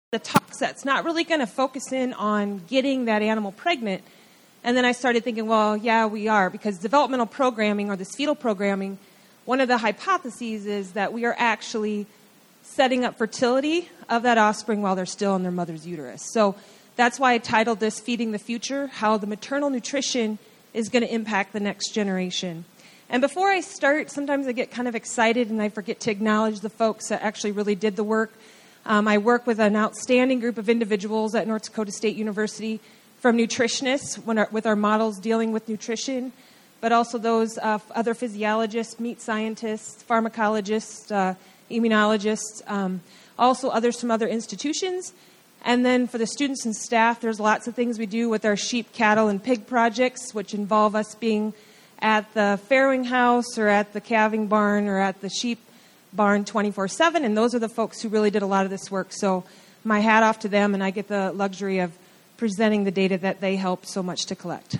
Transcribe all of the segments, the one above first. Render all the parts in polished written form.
the talk sets, not really going to focus in on getting that animal pregnant. And then I started thinking, well, yeah, we are, because developmental programming or this fetal programming, one of the hypotheses is that we are actually setting up fertility of that offspring while they're still in their mother's uterus. So that's why I titled this Feeding the Future, how the maternal nutrition is going to impact the next generation. And before I start, sometimes I get kind of excited and I forget to acknowledge the folks that actually really did the work. I work with an outstanding group of individuals at North Dakota State University, from nutritionists with our models dealing with nutrition, but also those other physiologists, meat scientists, pharmacologists, immunologists, also others from other institutions. And then for the students and staff, there's lots of things we do with our sheep, cattle, and pig projects, which involve us being at the farrowing house or at the calving barn or at the sheep barn 24/7. And those are the folks who really did a lot of this work. So my hat off to them, and I get the luxury of presenting the data that they helped so much to collect.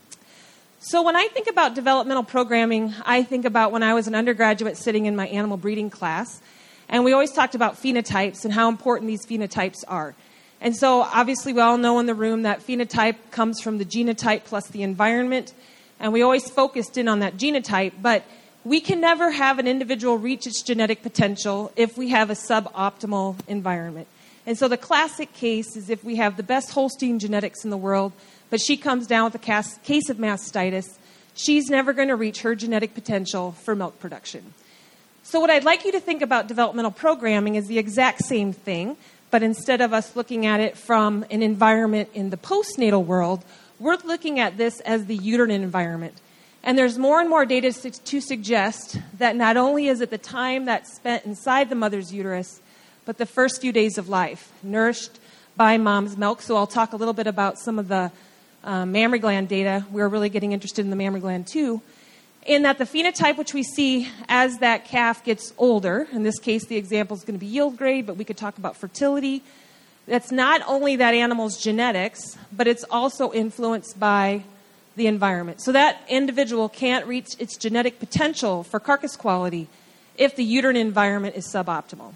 So when I think about developmental programming, I think about when I was an undergraduate sitting in my animal breeding class, and we always talked about phenotypes and how important these phenotypes are. And so obviously we all know in the room that phenotype comes from the genotype plus the environment, and we always focused in on that genotype, but we can never have an individual reach its genetic potential if we have a suboptimal environment. And so the classic case is if we have the best Holstein genetics in the world, but she comes down with a case of mastitis, she's never going to reach her genetic potential for milk production. So what I'd like you to think about developmental programming is the exact same thing, but instead of us looking at it from an environment in the postnatal world, we're looking at this as the uterine environment. And there's more and more data to suggest that not only is it the time that's spent inside the mother's uterus, but the first few days of life, nourished by mom's milk. So I'll talk a little bit about some of the mammary gland data. We're really getting interested in the mammary gland too. In that the phenotype which we see as that calf gets older, in this case the example is going to be yield grade, but we could talk about fertility. That's not only that animal's genetics, but it's also influenced by the environment. So that individual can't reach its genetic potential for carcass quality if the uterine environment is suboptimal.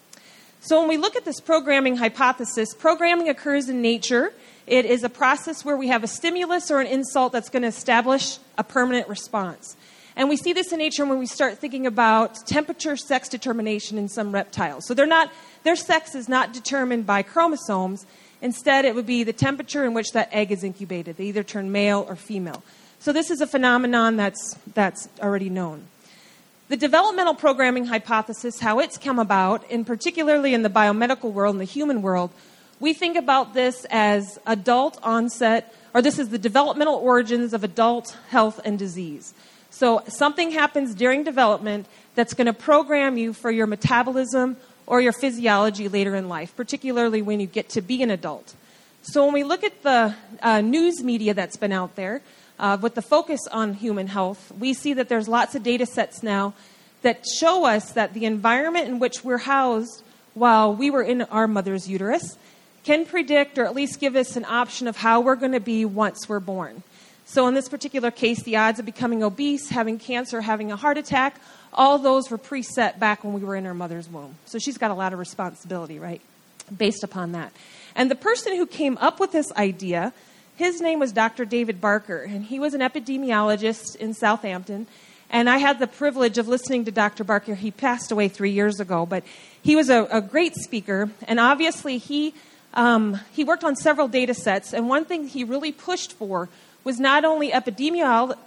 So when we look at this programming hypothesis, programming occurs in nature. It is a process where we have a stimulus or an insult that's going to establish a permanent response. And we see this in nature when we start thinking about temperature, sex determination in some reptiles. So their sex is not determined by chromosomes. Instead, it would be the temperature in which that egg is incubated. They either turn male or female. So this is a phenomenon that's already known. The developmental programming hypothesis, how it's come about, and particularly in the biomedical world and the human world, we think about this as adult onset, or this is the developmental origins of adult health and disease. So something happens during development that's going to program you for your metabolism or your physiology later in life, particularly when you get to be an adult. So when we look at the news media that's been out there, with the focus on human health, we see that there's lots of data sets now that show us that the environment in which we're housed while we were in our mother's uterus can predict or at least give us an option of how we're going to be once we're born. So in this particular case, the odds of becoming obese, having cancer, having a heart attack, all those were preset back when we were in our mother's womb. So she's got a lot of responsibility, right, based upon that. And the person who came up with this idea, his name was Dr. David Barker, and he was an epidemiologist in Southampton. And I had the privilege of listening to Dr. Barker. He passed away 3 years ago, but he was a great speaker. And obviously, he worked on several data sets. And one thing he really pushed for was not only epidemiology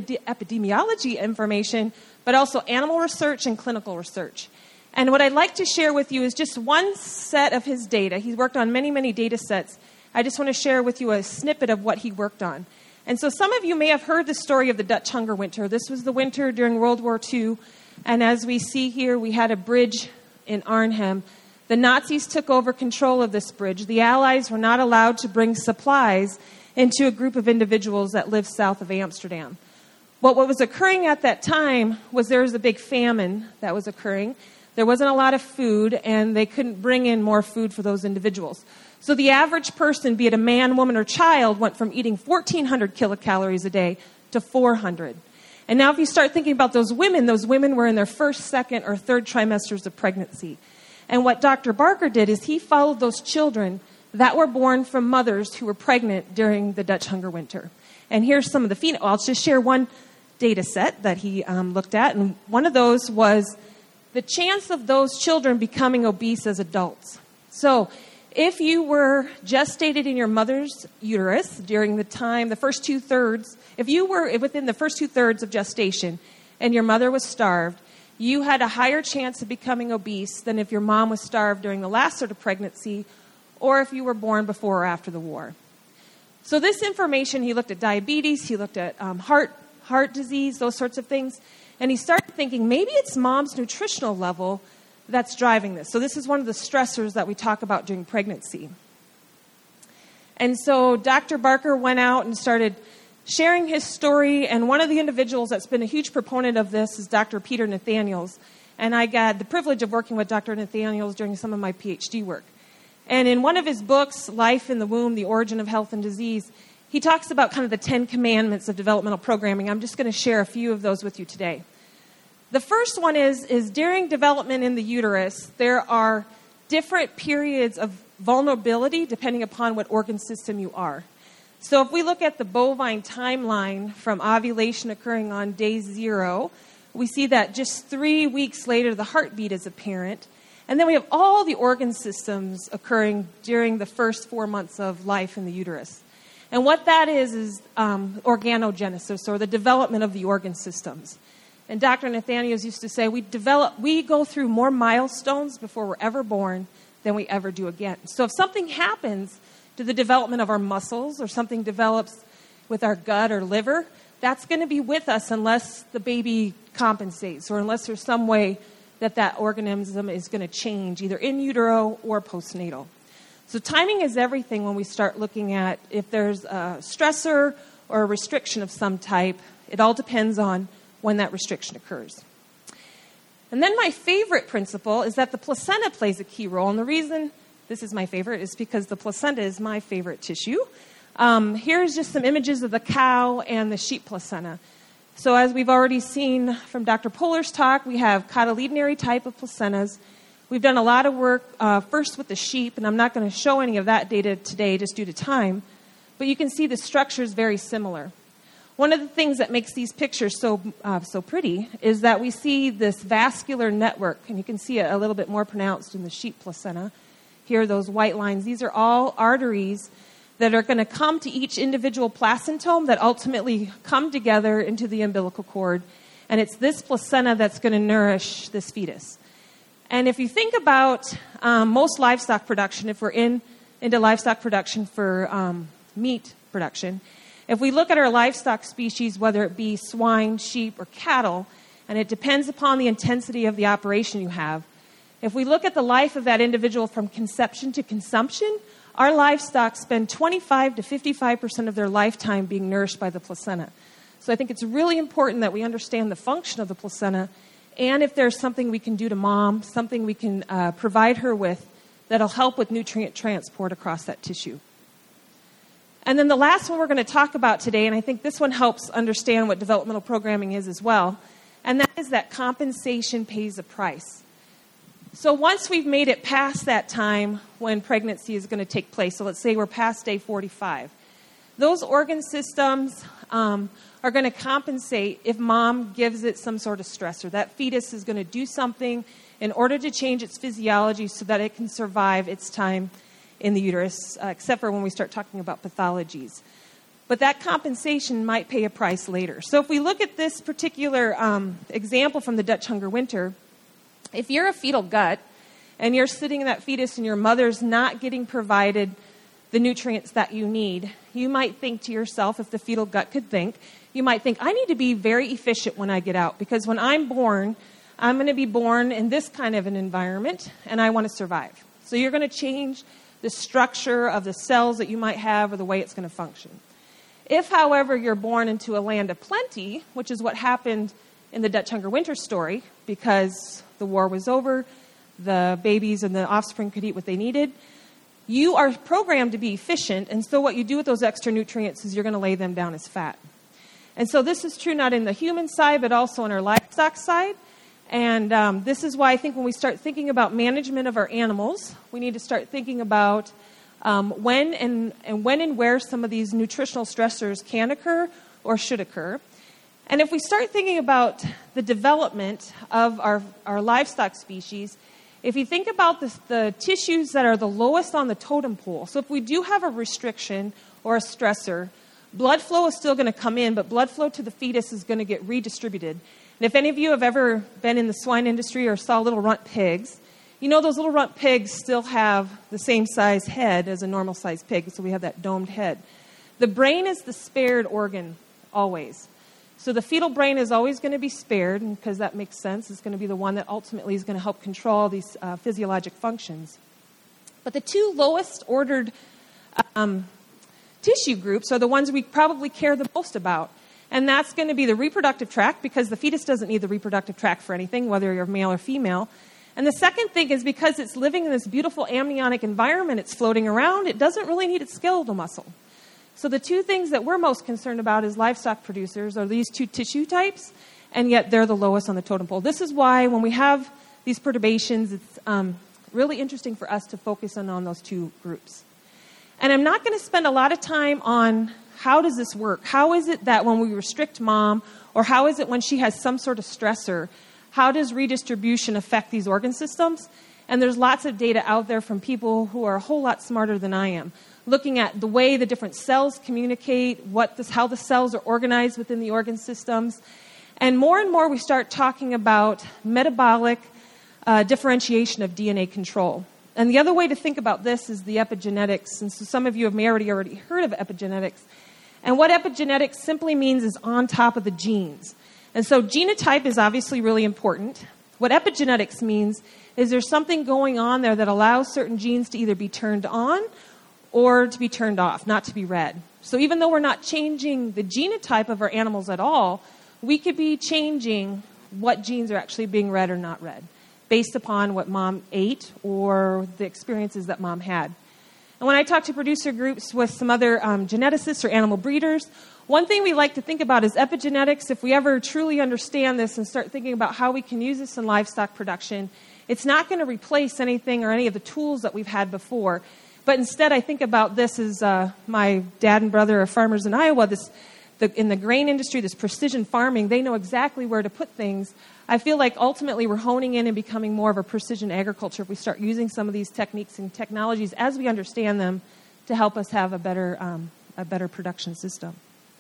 information, but also animal research and clinical research. And what I'd like to share with you is just one set of his data. He's worked on many, many data sets. I just want to share with you a snippet of what he worked on. And so some of you may have heard the story of the Dutch hunger winter. This was the winter during World War II. And as we see here, we had a bridge in Arnhem. The Nazis took over control of this bridge. The Allies were not allowed to bring supplies into a group of individuals that lived south of Amsterdam. What was occurring at that time was there was a big famine that was occurring. There wasn't a lot of food, and they couldn't bring in more food for those individuals. So the average person, be it a man, woman, or child, went from eating 1,400 kilocalories a day to 400. And now if you start thinking about those women were in their first, second, or third trimesters of pregnancy. And what Dr. Barker did is he followed those children that were born from mothers who were pregnant during the Dutch hunger winter. And here's some of the phenotypes. I'll just share one data set that he looked at. And one of those was the chance of those children becoming obese as adults. So if you were gestated in your mother's uterus during the time, the first 2/3, if you were within the first 2/3 of gestation and your mother was starved, you had a higher chance of becoming obese than if your mom was starved during the last sort of pregnancy or if you were born before or after the war. So this information, he looked at diabetes, he looked at heart disease, those sorts of things, and he started thinking maybe it's mom's nutritional level that's driving this. So this is one of the stressors that we talk about during pregnancy. And so Dr. Barker went out and started sharing his story, and one of the individuals that's been a huge proponent of this is Dr. Peter Nathaniels. And I got the privilege of working with Dr. Nathaniels during some of my PhD work. And in one of his books, Life in the Womb, The Origin of Health and Disease, he talks about kind of the 10 commandments of developmental programming. I'm just going to share a few of those with you today. The first one is during development in the uterus, there are different periods of vulnerability depending upon what organ system you are. So if we look at the bovine timeline from ovulation occurring on day 0, we see that just 3 weeks later the heartbeat is apparent. And then we have all the organ systems occurring during the first 4 months of life in the uterus. And what that is organogenesis, or the development of the organ systems. And Dr. Nathaniels used to say, we go through more milestones before we're ever born than we ever do again. So if something happens to the development of our muscles, or something develops with our gut or liver, that's going to be with us unless the baby compensates, or unless there's some way that organism is going to change, either in utero or postnatal. So timing is everything when we start looking at if there's a stressor or a restriction of some type. It all depends on when that restriction occurs. And then my favorite principle is that the placenta plays a key role. And the reason this is my favorite is because the placenta is my favorite tissue. Here's just some images of the cow and the sheep placenta. So as we've already seen from Dr. Poehler's talk, we have cotyledonary type of placentas. We've done a lot of work first with the sheep, and I'm not going to show any of that data today just due to time, but you can see the structure is very similar. One of the things that makes these pictures so pretty is that we see this vascular network, and you can see it a little bit more pronounced in the sheep placenta. Here are those white lines. These are all arteries that are going to come to each individual placentome that ultimately come together into the umbilical cord, and it's this placenta that's going to nourish this fetus. And if you think about most livestock production, if we're into livestock production for meat production, if we look at our livestock species, whether it be swine, sheep, or cattle, and it depends upon the intensity of the operation you have, if we look at the life of that individual from conception to consumption, our livestock spend 25 to 55% of their lifetime being nourished by the placenta. So I think it's really important that we understand the function of the placenta, and if there's something we can do to mom, something we can provide her with that'll help with nutrient transport across that tissue. And then the last one we're going to talk about today, and I think this one helps understand what developmental programming is as well, and that is that compensation pays a price. So once we've made it past that time when pregnancy is going to take place, so let's say we're past day 45, those organ systems are going to compensate if mom gives it some sort of stressor. That fetus is going to do something in order to change its physiology so that it can survive its time in the uterus, except for when we start talking about pathologies. But that compensation might pay a price later. So if we look at this particular example from the Dutch hunger winter, if you're a fetal gut and you're sitting in that fetus and your mother's not getting provided the nutrients that you need, you might think to yourself, if the fetal gut could think, you might think, I need to be very efficient when I get out, because when I'm born, I'm going to be born in this kind of an environment, and I want to survive. So you're going to change the structure of the cells that you might have or the way it's going to function. If, however, you're born into a land of plenty, which is what happened in the Dutch hunger winter story, because the war was over, the babies and the offspring could eat what they needed, you are programmed to be efficient, and so what you do with those extra nutrients is you're going to lay them down as fat. And so this is true not in the human side, but also in our livestock side. And this is why I think when we start thinking about management of our animals, we need to start thinking about when and where some of these nutritional stressors can occur or should occur. And if we start thinking about the development of our livestock species, if you think about the tissues that are the lowest on the totem pole, so if we do have a restriction or a stressor, blood flow is still going to come in, but blood flow to the fetus is going to get redistributed. And if any of you have ever been in the swine industry or saw little runt pigs, you know those little runt pigs still have the same size head as a normal sized pig, so we have that domed head. The brain is the spared organ, always. So the fetal brain is always going to be spared, because that makes sense. It's going to be the one that ultimately is going to help control these physiologic functions. But the two lowest ordered tissue groups are the ones we probably care the most about. And that's going to be the reproductive tract, because the fetus doesn't need the reproductive tract for anything, whether you're male or female. And the second thing is because it's living in this beautiful amniotic environment, it's floating around, it doesn't really need its skeletal muscle. So the two things that we're most concerned about as livestock producers are these two tissue types, and yet they're the lowest on the totem pole. This is why when we have these perturbations, it's really interesting for us to focus on those two groups. And I'm not going to spend a lot of time on how does this work? How is it that when we restrict mom, or how is it when she has some sort of stressor, how does redistribution affect these organ systems? And there's lots of data out there from people who are a whole lot smarter than I am, looking at the way the different cells communicate, how the cells are organized within the organ systems. And more we start talking about metabolic differentiation of DNA control. And the other way to think about this is the epigenetics. And so some of you have already heard of epigenetics. And what epigenetics simply means is on top of the genes. And so genotype is obviously really important. What epigenetics means is there's something going on there that allows certain genes to either be turned on or to be turned off, not to be read. So even though we're not changing the genotype of our animals at all, we could be changing what genes are actually being read or not read, based upon what mom ate or the experiences that mom had. And when I talk to producer groups with some other geneticists or animal breeders, one thing we like to think about is epigenetics. If we ever truly understand this and start thinking about how we can use this in livestock production, it's not going to replace anything or any of the tools that we've had before. But instead, I think about this as my dad and brother are farmers in Iowa. In the grain industry, this precision farming, they know exactly where to put things. I feel like ultimately we're honing in and becoming more of a precision agriculture if we start using some of these techniques and technologies as we understand them to help us have a better production system.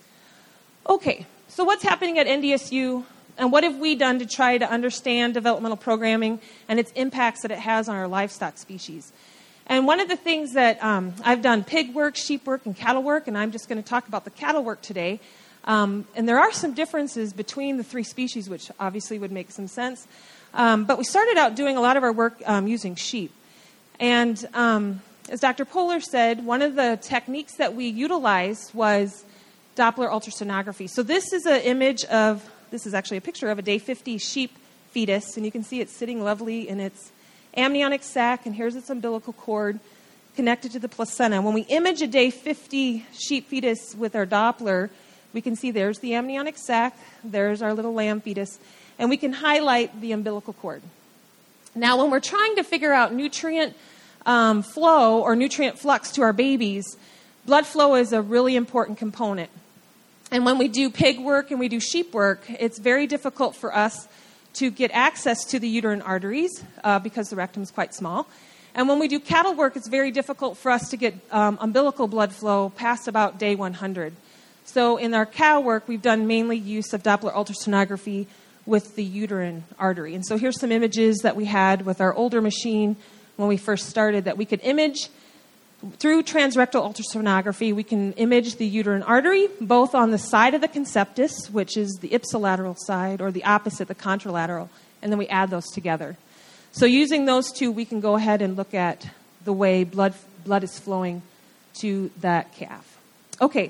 Okay, so what's happening at NDSU, and what have we done to try to understand developmental programming and its impacts that it has on our livestock species? And one of the things that I've done pig work, sheep work, and cattle work, and I'm just going to talk about the cattle work today. And there are some differences between the three species, which obviously would make some sense. But we started out doing a lot of our work using sheep. And as Dr. Poehler said, one of the techniques that we utilized was Doppler ultrasonography. So this is actually a picture of a day 50 sheep fetus, and you can see it's sitting lovely in its amniotic sac, and here's its umbilical cord connected to the placenta. When we image a day 50 sheep fetus with our Doppler, we can see there's the amniotic sac, there's our little lamb fetus, and we can highlight the umbilical cord. Now, when we're trying to figure out nutrient flow or nutrient flux to our babies, blood flow is a really important component. And when we do pig work and we do sheep work, it's very difficult for us to get access to the uterine arteries because the rectum is quite small. And when we do cattle work, it's very difficult for us to get umbilical blood flow past about day 100. So in our cow work, we've done mainly use of Doppler ultrasonography with the uterine artery. And so here's some images that we had with our older machine when we first started that we could image. Through transrectal ultrasonography, we can image the uterine artery, both on the side of the conceptus, which is the ipsilateral side, or the opposite, the contralateral, and then we add those together. So using those two, we can go ahead and look at the way blood is flowing to that calf. Okay,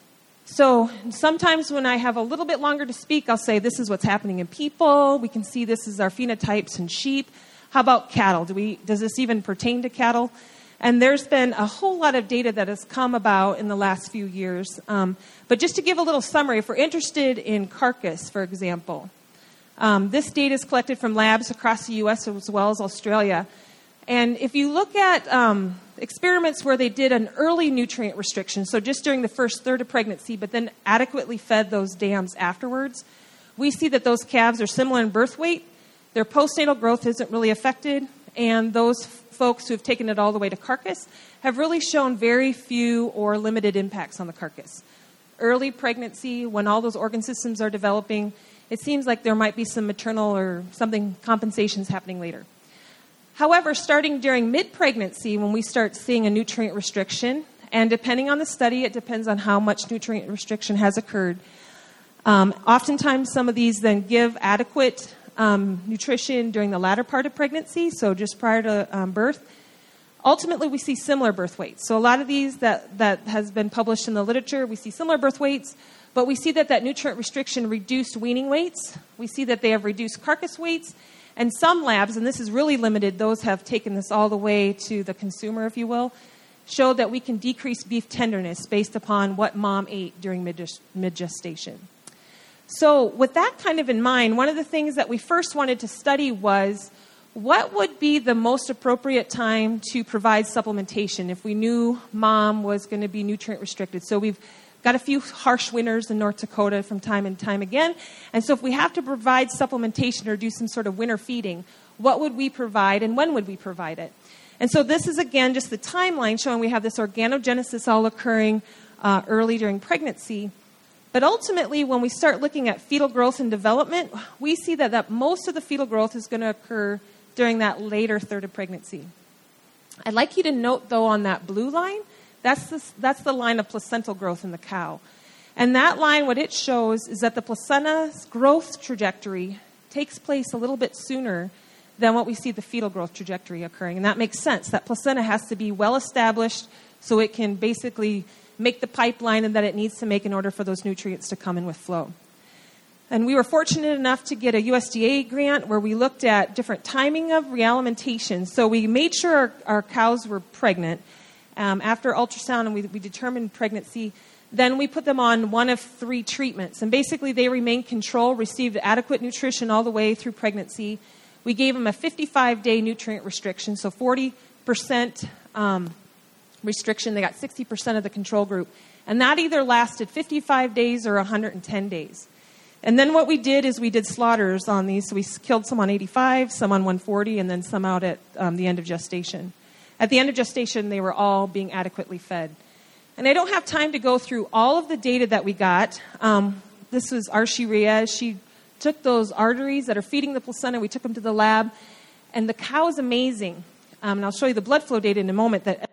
so sometimes when I have a little bit longer to speak, I'll say this is what's happening in people. We can see this is our phenotypes in sheep. How about cattle? Does this even pertain to cattle? And there's been a whole lot of data that has come about in the last few years. But just to give a little summary, if we're interested in carcass, for example, This data is collected from labs across the U.S. as well as Australia. And if you look at experiments where they did an early nutrient restriction, so just during the first third of pregnancy, but then adequately fed those dams afterwards, we see that those calves are similar in birth weight, their postnatal growth isn't really affected, and those folks who have taken it all the way to carcass have really shown very few or limited impacts on the carcass. Early pregnancy, when all those organ systems are developing, it seems like there might be some maternal or something compensations happening later. However, starting during mid-pregnancy, when we start seeing a nutrient restriction, and depending on the study, it depends on how much nutrient restriction has occurred. Oftentimes, some of these then give adequate nutrition during the latter part of pregnancy, so just prior to birth. Ultimately, we see similar birth weights. So a lot of these that has been published in the literature, we see similar birth weights, but we see that nutrient restriction reduced weaning weights. We see that they have reduced carcass weights. And some labs, and this is really limited, those have taken this all the way to the consumer, if you will, show that we can decrease beef tenderness based upon what mom ate during mid-gestation. So with that kind of in mind, one of the things that we first wanted to study was what would be the most appropriate time to provide supplementation if we knew mom was going to be nutrient restricted. So we've got a few harsh winters in North Dakota from time and time again. And so if we have to provide supplementation or do some sort of winter feeding, what would we provide and when would we provide it? And so this is, again, just the timeline showing we have this organogenesis all occurring early during pregnancy. But ultimately, when we start looking at fetal growth and development, we see that most of the fetal growth is going to occur during that later third of pregnancy. I'd like you to note, though, on that blue line, that's the line of placental growth in the cow. And that line, what it shows is that the placenta's growth trajectory takes place a little bit sooner than what we see the fetal growth trajectory occurring. And that makes sense. That placenta has to be well established so it can basically make the pipeline and that it needs to make in order for those nutrients to come in with flow. And we were fortunate enough to get a USDA grant where we looked at different timing of realimentation. So we made sure our cows were pregnant. After ultrasound and we determined pregnancy, then we put them on one of 3 treatments. And basically they remained controlled, received adequate nutrition all the way through pregnancy. We gave them a 55-day nutrient restriction, so 40% restriction. They got 60% of the control group. And that either lasted 55 days or 110 days. And then what we did is we did slaughters on these. So we killed some on 85, some on 140, and then some out at the end of gestation. At the end of gestation, they were all being adequately fed. And I don't have time to go through all of the data that we got. This was Archie Reyes. She took those arteries that are feeding the placenta. We took them to the lab. And the cow is amazing. And I'll show you the blood flow data in a moment. That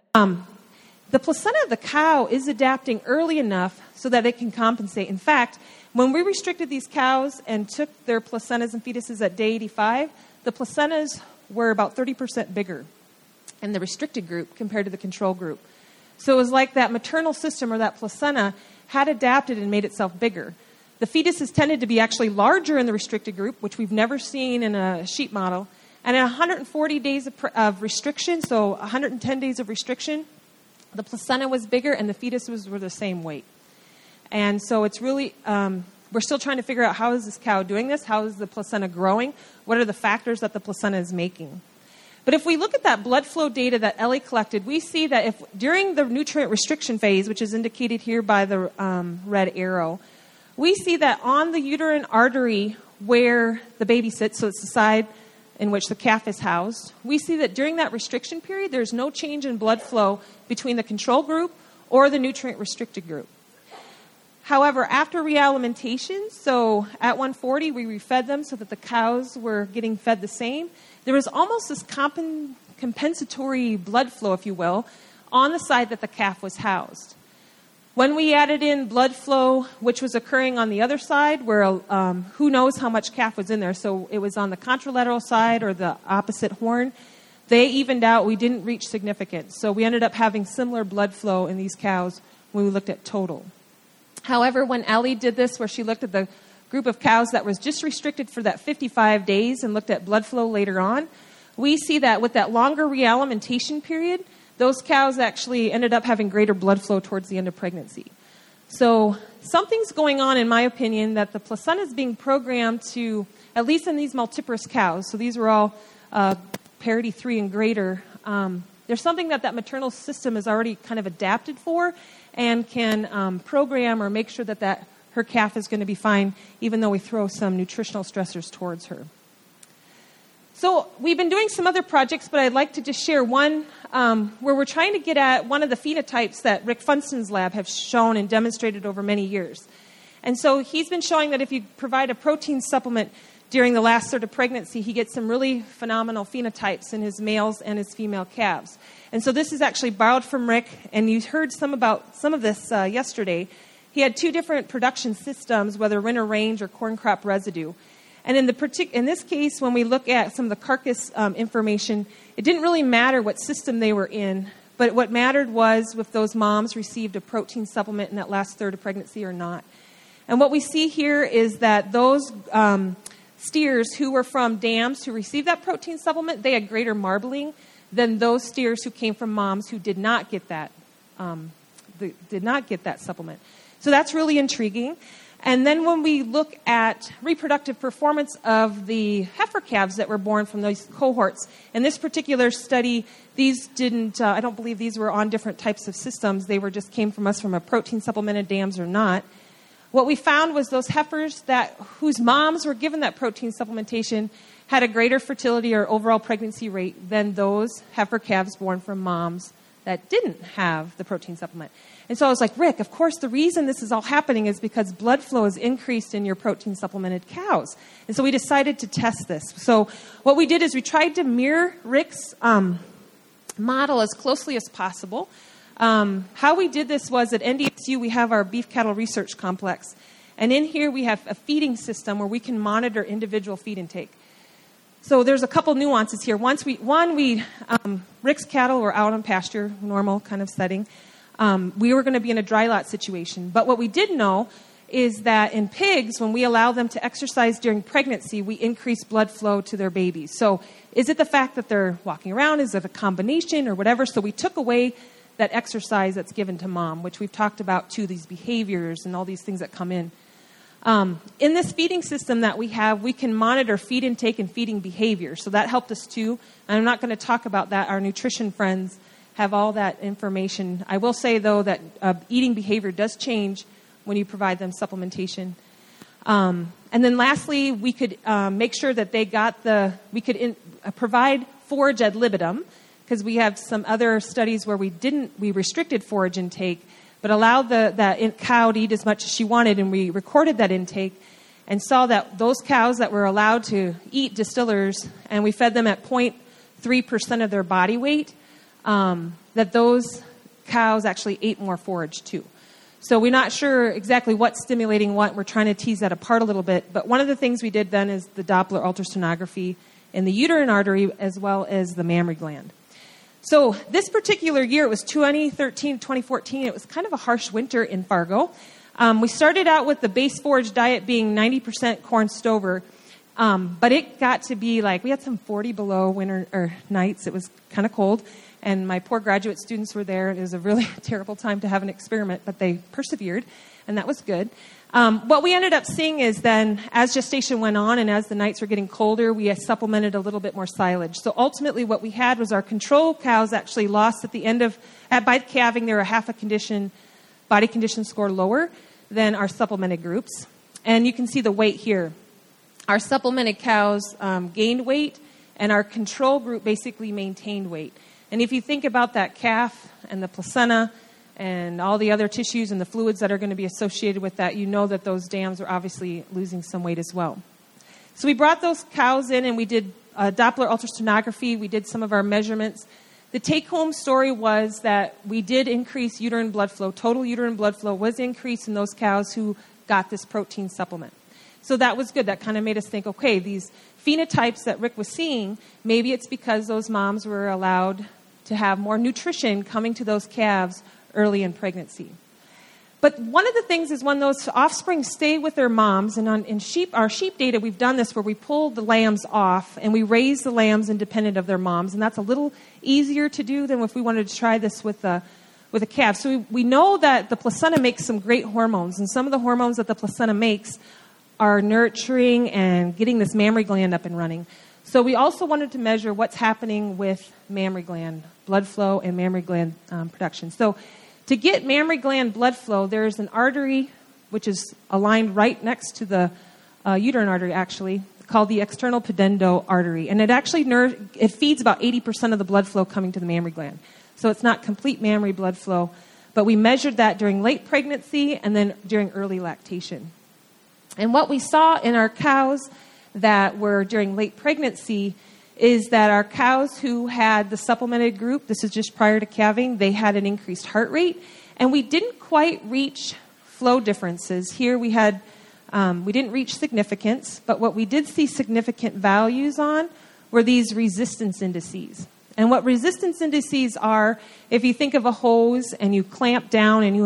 the placenta of the cow is adapting early enough so that it can compensate. In fact, when we restricted these cows and took their placentas and fetuses at day 85, the placentas were about 30% bigger in the restricted group compared to the control group. So it was like that maternal system or that placenta had adapted and made itself bigger. The fetuses tended to be actually larger in the restricted group, which we've never seen in a sheep model. And at 140 days of restriction, so 110 days of restriction, the placenta was bigger and the fetuses were the same weight. And so it's really, we're still trying to figure out how is this cow doing this? How is the placenta growing? What are the factors that the placenta is making? But if we look at that blood flow data that Ellie collected, we see that if during the nutrient restriction phase, which is indicated here by the red arrow, we see that on the uterine artery where the baby sits, so it's the side in which the calf is housed, we see that during that restriction period, there's no change in blood flow between the control group or the nutrient restricted group. However, after realimentation, so at 140, we refed them so that the cows were getting fed the same. There was almost this compensatory blood flow, if you will, on the side that the calf was housed. When we added in blood flow, which was occurring on the other side, where who knows how much calf was in there, so it was on the contralateral side or the opposite horn, they evened out. We didn't reach significance. So we ended up having similar blood flow in these cows when we looked at total. However, when Ellie did this, where she looked at the group of cows that was just restricted for that 55 days and looked at blood flow later on, we see that with that longer realimentation period, those cows actually ended up having greater blood flow towards the end of pregnancy. So something's going on, in my opinion, that the placenta is being programmed to, at least in these multiparous cows, so these are all parity 3 and greater, there's something that maternal system is already kind of adapted for and can program or make sure that her calf is going to be fine, even though we throw some nutritional stressors towards her. So we've been doing some other projects, but I'd like to just share one where we're trying to get at one of the phenotypes that Rick Funston's lab have shown and demonstrated over many years. And so he's been showing that if you provide a protein supplement during the last third of pregnancy, he gets some really phenomenal phenotypes in his males and his female calves. And so this is actually borrowed from Rick, and you heard some of this yesterday. He had 2 different production systems, whether winter range or corn crop residue. And in this case, when we look at some of the carcass information, it didn't really matter what system they were in, but what mattered was if those moms received a protein supplement in that last third of pregnancy or not. And what we see here is that those steers who were from dams who received that protein supplement, they had greater marbling than those steers who came from moms who did not get that supplement. So that's really intriguing. And then when we look at reproductive performance of the heifer calves that were born from those cohorts, in this particular study, these didn't, I don't believe these were on different types of systems. They were just came from us from a protein supplemented dams or not. What we found was those heifers whose moms were given that protein supplementation had a greater fertility or overall pregnancy rate than those heifer calves born from moms that didn't have the protein supplement. And so I was like, Rick, of course the reason this is all happening is because blood flow is increased in your protein supplemented cows. And so we decided to test this. So what we did is we tried to mirror Rick's model as closely as possible. How we did this was at NDSU, we have our beef cattle research complex. And in here we have a feeding system where we can monitor individual feed intake. So there's a couple nuances here. Rick's cattle were out on pasture, normal kind of setting. We were going to be in a dry lot situation. But what we did know is that in pigs, when we allow them to exercise during pregnancy, we increase blood flow to their babies. So is it the fact that they're walking around? Is it a combination or whatever? So we took away that exercise that's given to mom, which we've talked about too, these behaviors and all these things that come in. In this feeding system that we have, we can monitor feed intake and feeding behavior. So that helped us too. And I'm not going to talk about that. Our nutrition friends have all that information. I will say, though, that eating behavior does change when you provide them supplementation. And then lastly, we could make sure that they got provide forage ad libitum, because we have some other studies where we restricted forage intake, but allowed the cow to eat as much as she wanted, and we recorded that intake and saw that those cows that were allowed to eat distillers, and we fed them at 0.3% of their body weight, that those cows actually ate more forage too. So we're not sure exactly what's stimulating what. We're trying to tease that apart a little bit. But one of the things we did then is the Doppler ultrasonography in the uterine artery as well as the mammary gland. So this particular year, it was 2013 to 2014. It was kind of a harsh winter in Fargo. We started out with the base forage diet being 90% corn stover. But it got to be like, we had some 40 below winter or nights. It was kind of cold. And my poor graduate students were there. It was a really terrible time to have an experiment, but they persevered, and that was good. What we ended up seeing is then, as gestation went on and as the nights were getting colder, we supplemented a little bit more silage. So ultimately what we had was our control cows actually lost at the end of, by calving, they were a half a body condition score lower than our supplemented groups. And you can see the weight here. Our supplemented cows gained weight, and our control group basically maintained weight. And if you think about that calf and the placenta and all the other tissues and the fluids that are going to be associated with that, you know that those dams are obviously losing some weight as well. So we brought those cows in and we did Doppler ultrasonography. We did some of our measurements. The take-home story was that we did increase uterine blood flow. Total uterine blood flow was increased in those cows who got this protein supplement. So that was good. That kind of made us think, okay, these phenotypes that Rick was seeing, maybe it's because those moms were allowed to have more nutrition coming to those calves early in pregnancy. But one of the things is when those offspring stay with their moms, and in our sheep data, we've done this where we pull the lambs off and we raise the lambs independent of their moms, and that's a little easier to do than if we wanted to try this with with a calf. So we know that the placenta makes some great hormones, and some of the hormones that the placenta makes are nurturing and getting this mammary gland up and running. So we also wanted to measure what's happening with mammary gland blood flow and mammary gland production. So to get mammary gland blood flow, there's an artery which is aligned right next to the uterine artery, actually, called the external pudendo artery. And it actually it feeds about 80% of the blood flow coming to the mammary gland. So it's not complete mammary blood flow, but we measured that during late pregnancy and then during early lactation. And what we saw in our cows that were during late pregnancy is that our cows who had the supplemented group, this is just prior to calving, they had an increased heart rate, and we didn't quite reach flow differences. Here we didn't reach significance, but what we did see significant values on were these resistance indices. And what resistance indices are, if you think of a hose and you clamp down and you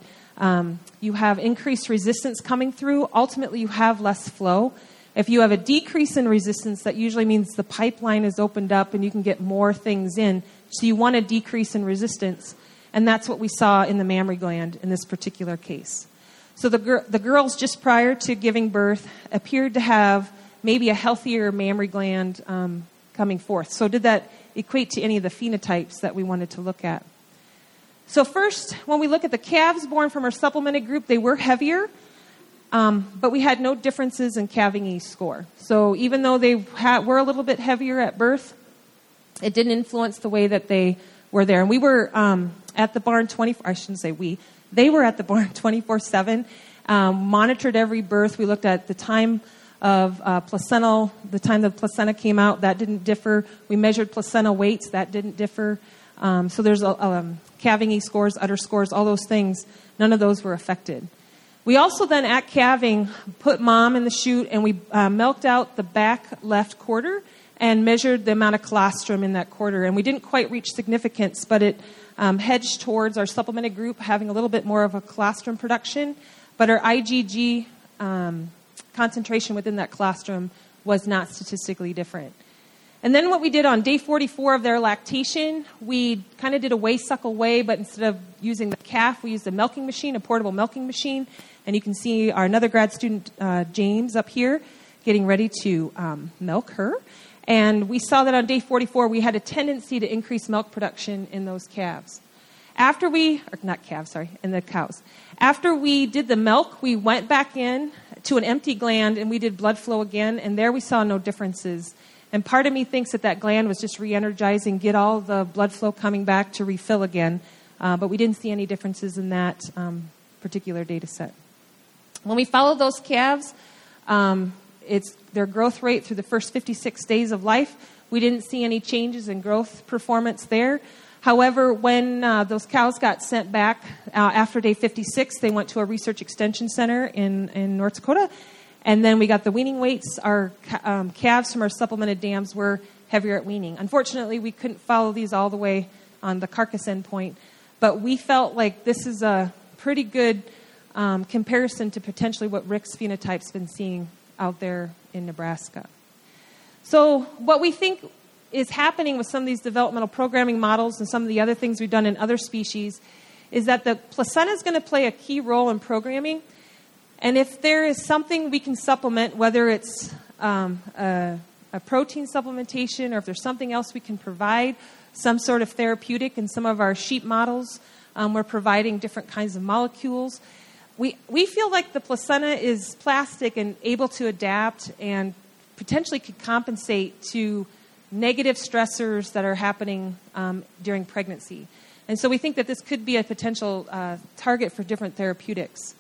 have increased resistance coming through, ultimately you have less flow. If you have a decrease in resistance, that usually means the pipeline is opened up and you can get more things in. So you want a decrease in resistance. And that's what we saw in the mammary gland in this particular case. So the girls just prior to giving birth appeared to have maybe a healthier mammary gland coming forth. So did that equate to any of the phenotypes that we wanted to look at? So first, when we look at the calves born from our supplemented group, they were heavier. But we had no differences in calving E score. So even though they were a little bit heavier at birth, it didn't influence the way that they were there. And we were at the barn they were at the barn 24/7, monitored every birth. We looked at the time of the time the placenta came out, that didn't differ. We measured placenta weights, that didn't differ. So there's calving E scores, udder scores, all those things. None of those were affected. We also then, at calving, put mom in the chute and we milked out the back left quarter and measured the amount of colostrum in that quarter. And we didn't quite reach significance, but it hedged towards our supplemented group having a little bit more of a colostrum production. But our IgG concentration within that colostrum was not statistically different. And then what we did on day 44 of their lactation, we kind of did a weigh-suckle weigh, but instead of using the calf, we used a milking machine, a portable milking machine. And you can see another grad student, James, up here, getting ready to milk her. And we saw that on day 44, we had a tendency to increase milk production in those calves. In the cows. After we did the milk, we went back in to an empty gland and we did blood flow again, and there we saw no differences. And part of me thinks that gland was just re-energizing, get all the blood flow coming back to refill again. But we didn't see any differences in that particular data set. When we follow those calves, it's their growth rate through the first 56 days of life. We didn't see any changes in growth performance there. However, when those cows got sent back after day 56, they went to a research extension center in North Dakota. And then we got the weaning weights. Our calves from our supplemented dams were heavier at weaning. Unfortunately, we couldn't follow these all the way on the carcass endpoint. But we felt like this is a pretty good comparison to potentially what Rick's phenotype's been seeing out there in Nebraska. So what we think is happening with some of these developmental programming models and some of the other things we've done in other species is that the placenta is going to play a key role in programming. And if there is something we can supplement, whether it's a protein supplementation or if there's something else we can provide, some sort of therapeutic, in some of our sheep models, we're providing different kinds of molecules. We feel like the placenta is plastic and able to adapt and potentially could compensate to negative stressors that are happening during pregnancy. And so we think that this could be a potential target for different therapeutics.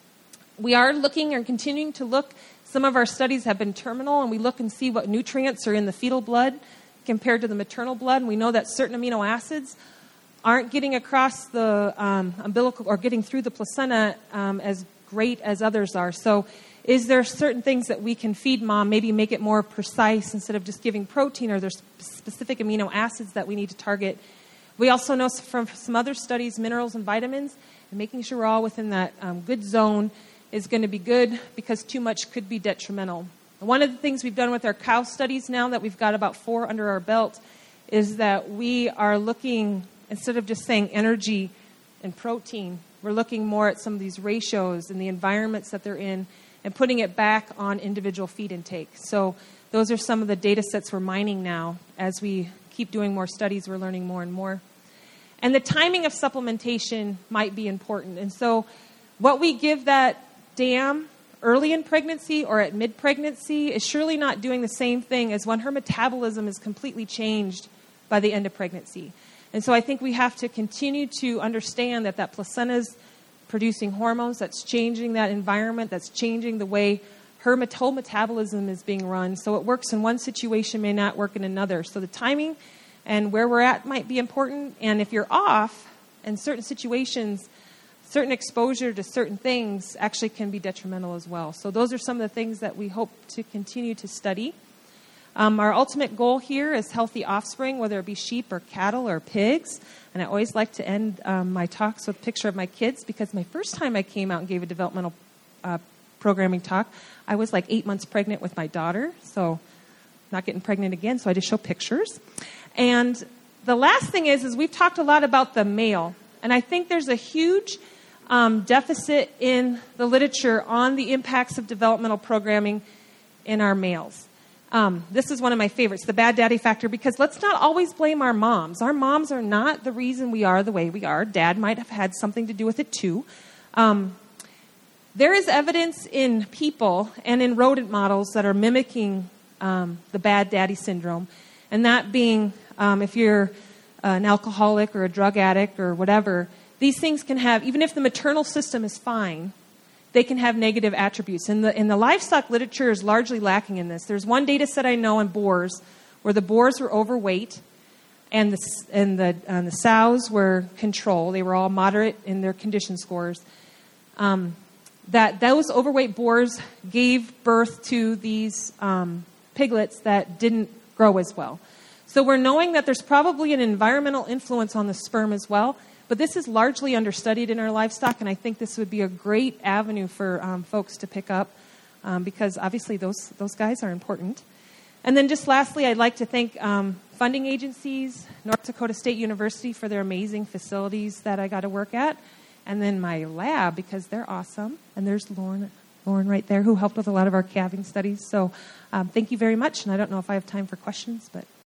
We are looking and continuing to look. Some of our studies have been terminal, and we look and see what nutrients are in the fetal blood compared to the maternal blood. And we know that certain amino acids aren't getting across the umbilical or getting through the placenta as great as others are. So is there certain things that we can feed mom, maybe make it more precise instead of just giving protein, or there's specific amino acids that we need to target? We also know from some other studies, minerals and vitamins, and making sure we're all within that good zone is going to be good, because too much could be detrimental. One of the things we've done with our cow studies now that we've got about 4 under our belt is that we are looking, instead of just saying energy and protein. We're looking more at some of these ratios and the environments that they're in and putting it back on individual feed intake. So those are some of the data sets we're mining now. As we keep doing more studies, we're learning more and more. And the timing of supplementation might be important. And so what we give that dam early in pregnancy or at mid-pregnancy is surely not doing the same thing as when her metabolism is completely changed by the end of pregnancy. And so I think we have to continue to understand that placenta is producing hormones, that's changing that environment, that's changing the way her whole metabolism is being run. So it works in one situation, may not work in another. So the timing and where we're at might be important. And if you're off in certain situations, certain exposure to certain things actually can be detrimental as well. So those are some of the things that we hope to continue to study. Our ultimate goal here is healthy offspring, whether it be sheep or cattle or pigs. And I always like to end my talks with a picture of my kids, because my first time I came out and gave a developmental programming talk, I was like 8 months pregnant with my daughter. So not getting pregnant again, so I just show pictures. And the last thing is we've talked a lot about the male. And I think there's a huge deficit in the literature on the impacts of developmental programming in our males. This is one of my favorites, the bad daddy factor, because let's not always blame our moms. Our moms are not the reason we are the way we are. Dad might have had something to do with it too. There is evidence in people and in rodent models that are mimicking the bad daddy syndrome, and that being if you're an alcoholic or a drug addict or whatever, these things can have, even if the maternal system is fine, they can have negative attributes. And the livestock literature is largely lacking in this. There's one data set I know on boars where the boars were overweight and the sows were control. They were all moderate in their condition scores. That those overweight boars gave birth to these piglets that didn't grow as well. So we're knowing that there's probably an environmental influence on the sperm as well. But this is largely understudied in our livestock, and I think this would be a great avenue for folks to pick up because obviously those guys are important. And then just lastly, I'd like to thank funding agencies, North Dakota State University for their amazing facilities that I got to work at, and then my lab because they're awesome. And there's Lauren right there who helped with a lot of our calving studies. So thank you very much, and I don't know if I have time for questions, but...